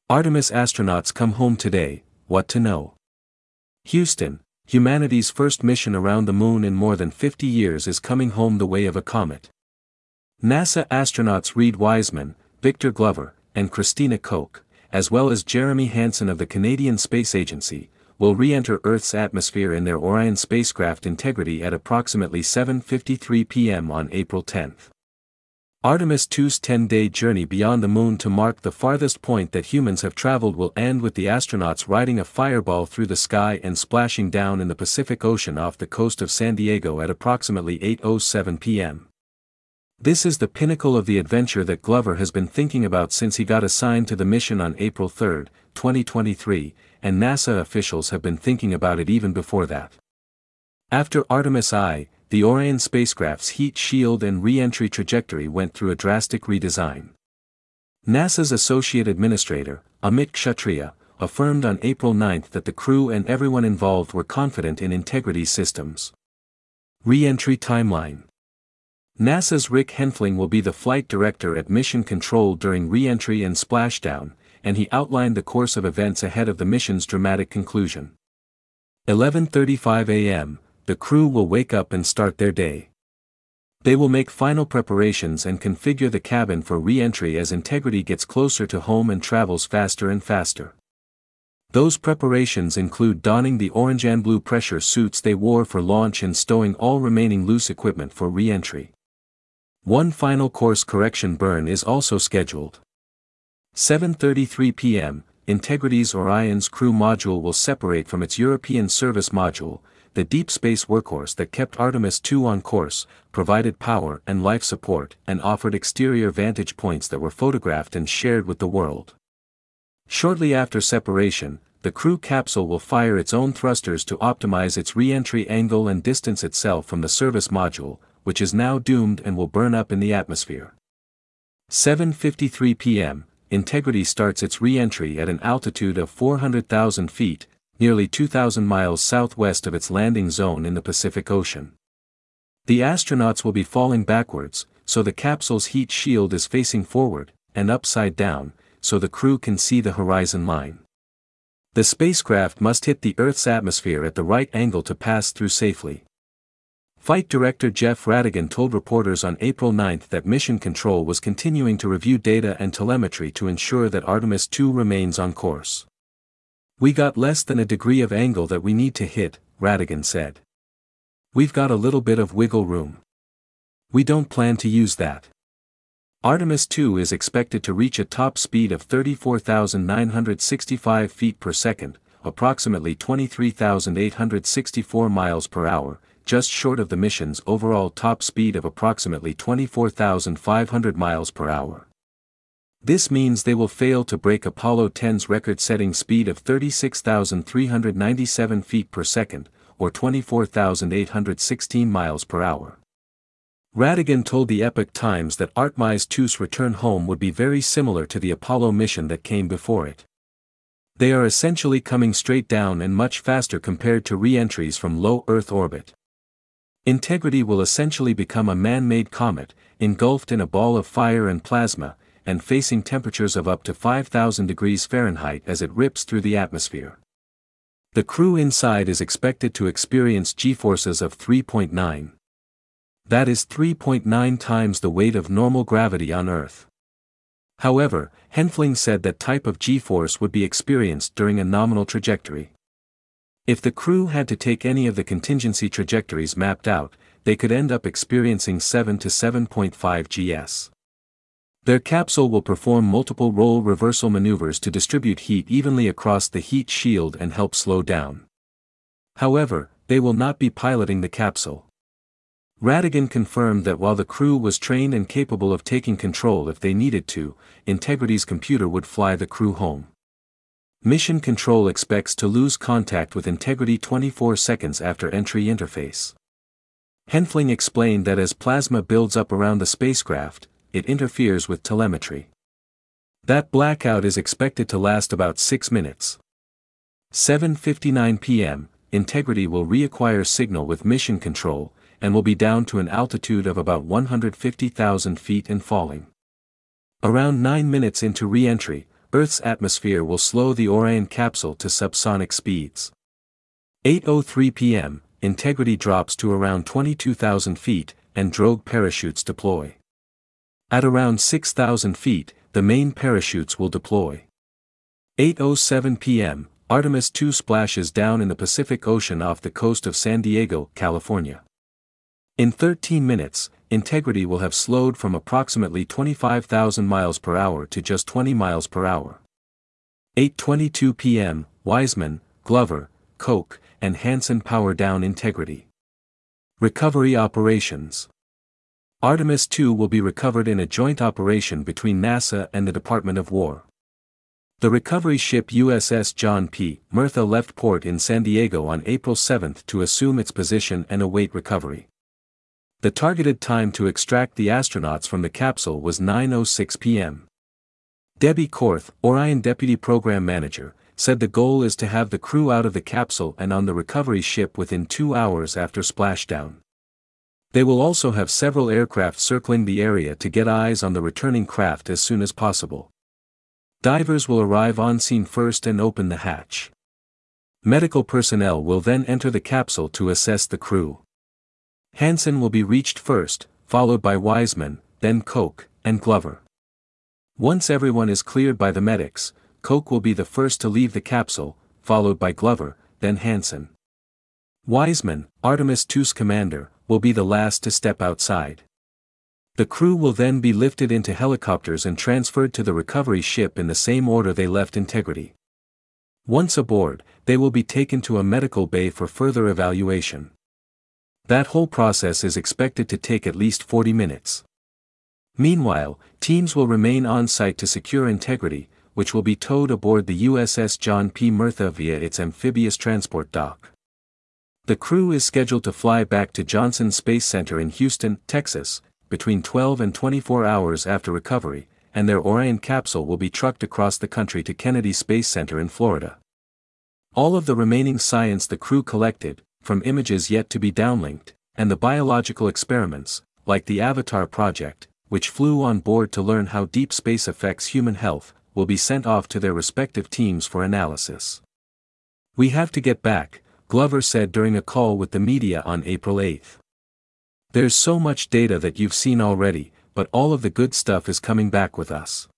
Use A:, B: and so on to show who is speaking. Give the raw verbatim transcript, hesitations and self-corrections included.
A: Artemis astronauts come home today, what to know? Houston, humanity's first mission around the moon in more than fifty years is coming home the way of a comet. NASA astronauts Reid Wiseman, Victor Glover, and Christina Koch, as well as Jeremy Hansen of the Canadian Space Agency, will re-enter Earth's atmosphere in their Orion spacecraft Integrity at approximately seven fifty-three p m on April tenth. Artemis two's ten-day journey beyond the moon to mark the farthest point that humans have traveled will end with the astronauts riding a fireball through the sky and splashing down in the Pacific Ocean off the coast of San Diego at approximately eight oh seven p m This is the pinnacle of the adventure that Glover has been thinking about since he got assigned to the mission on April third, twenty twenty-three, and NASA officials have been thinking about it even before that. After Artemis I, the Orion spacecraft's heat shield and re-entry trajectory went through a drastic redesign. NASA's Associate Administrator, Amit Kshatriya, affirmed on April ninth that the crew and everyone involved were confident in Integrity's systems. Re-entry timeline. NASA's Rick Henfling will be the flight director at Mission Control during re-entry and splashdown, and he outlined the course of events ahead of the mission's dramatic conclusion. eleven thirty-five a m, the crew will wake up and start their day. They will make final preparations and configure the cabin for re-entry as Integrity gets closer to home and travels faster and faster. Those preparations include donning the orange and blue pressure suits they wore for launch and stowing all remaining loose equipment for re-entry. One final course correction burn is also scheduled. seven thirty-three p m, Integrity's Orion's crew module will separate from its European service module, the deep space workhorse that kept Artemis two on course, provided power and life support, and offered exterior vantage points that were photographed and shared with the world. Shortly after separation, the crew capsule will fire its own thrusters to optimize its re-entry angle and distance itself from the service module, which is now doomed and will burn up in the atmosphere. seven fifty-three p m, Integrity starts its re-entry at an altitude of four hundred thousand feet, nearly two thousand miles southwest of its landing zone in the Pacific Ocean. The astronauts will be falling backwards, so the capsule's heat shield is facing forward, and upside down, so the crew can see the horizon line. The spacecraft must hit the Earth's atmosphere at the right angle to pass through safely. Flight Director Jeff Radigan told reporters on April ninth that Mission Control was continuing to review data and telemetry to ensure that Artemis two remains on course. "We got less than a degree of angle that we need to hit," Radigan said. "We've got a little bit of wiggle room. We don't plan to use that." Artemis two is expected to reach a top speed of thirty-four thousand nine hundred sixty-five feet per second, approximately twenty-three thousand eight hundred sixty-four miles per hour, just short of the mission's overall top speed of approximately twenty-four thousand five hundred miles per hour. This means they will fail to break Apollo ten's record-setting speed of thirty-six thousand three hundred ninety-seven feet per second, or twenty-four thousand eight hundred sixteen miles per hour. Radigan told the Epoch Times that Artemis two's return home would be very similar to the Apollo mission that came before it. They are essentially coming straight down and much faster compared to re-entries from low Earth orbit. Integrity will essentially become a man-made comet, engulfed in a ball of fire and plasma, and facing temperatures of up to five thousand degrees Fahrenheit as it rips through the atmosphere. The crew inside is expected to experience G-forces of three point nine. That is three point nine times the weight of normal gravity on Earth. However, Henfling said that type of G-force would be experienced during a nominal trajectory. If the crew had to take any of the contingency trajectories mapped out, they could end up experiencing seven to seven point five G S. Their capsule will perform multiple role reversal maneuvers to distribute heat evenly across the heat shield and help slow down. However, they will not be piloting the capsule. Radigan confirmed that while the crew was trained and capable of taking control if they needed to, Integrity's computer would fly the crew home. Mission Control expects to lose contact with Integrity twenty-four seconds after entry interface. Henfling explained that as plasma builds up around the spacecraft, it interferes with telemetry. That blackout is expected to last about six minutes. seven fifty-nine p m, Integrity will reacquire signal with Mission Control, and will be down to an altitude of about one hundred fifty thousand feet and falling. Around nine minutes into re-entry, Earth's atmosphere will slow the Orion capsule to subsonic speeds. eight oh three p m, Integrity drops to around twenty-two thousand feet, and drogue parachutes deploy. At around six thousand feet, the main parachutes will deploy. eight oh seven p m, Artemis two splashes down in the Pacific Ocean off the coast of San Diego, California. In thirteen minutes, Integrity will have slowed from approximately twenty-five thousand miles per hour to just twenty miles per hour. eight twenty-two p m, Wiseman, Glover, Koch, and Hansen power down Integrity. Recovery operations. Artemis two will be recovered in a joint operation between NASA and the Department of War. The recovery ship U S S John P. Murtha left port in San Diego on April seventh to assume its position and await recovery. The targeted time to extract the astronauts from the capsule was nine oh six p m Debbie Korth, Orion Deputy Program Manager, said the goal is to have the crew out of the capsule and on the recovery ship within two hours after splashdown. They will also have several aircraft circling the area to get eyes on the returning craft as soon as possible. Divers will arrive on scene first and open the hatch. Medical personnel will then enter the capsule to assess the crew. Hansen will be reached first, followed by Wiseman, then Koch, and Glover. Once everyone is cleared by the medics, Koch will be the first to leave the capsule, followed by Glover, then Hansen. Wiseman, Artemis two's commander, will be the last to step outside. The crew will then be lifted into helicopters and transferred to the recovery ship in the same order they left Integrity. Once aboard, they will be taken to a medical bay for further evaluation. That whole process is expected to take at least forty minutes. Meanwhile, teams will remain on site to secure Integrity, which will be towed aboard the U S S John P. Murtha via its amphibious transport dock. The crew is scheduled to fly back to Johnson Space Center in Houston, Texas, between twelve and twenty-four hours after recovery, and their Orion capsule will be trucked across the country to Kennedy Space Center in Florida. All of the remaining science the crew collected, from images yet to be downlinked, and the biological experiments, like the Avatar project, which flew on board to learn how deep space affects human health, will be sent off to their respective teams for analysis. "We have to get back," Glover said during a call with the media on April eighth. "There's so much data that you've seen already, but all of the good stuff is coming back with us.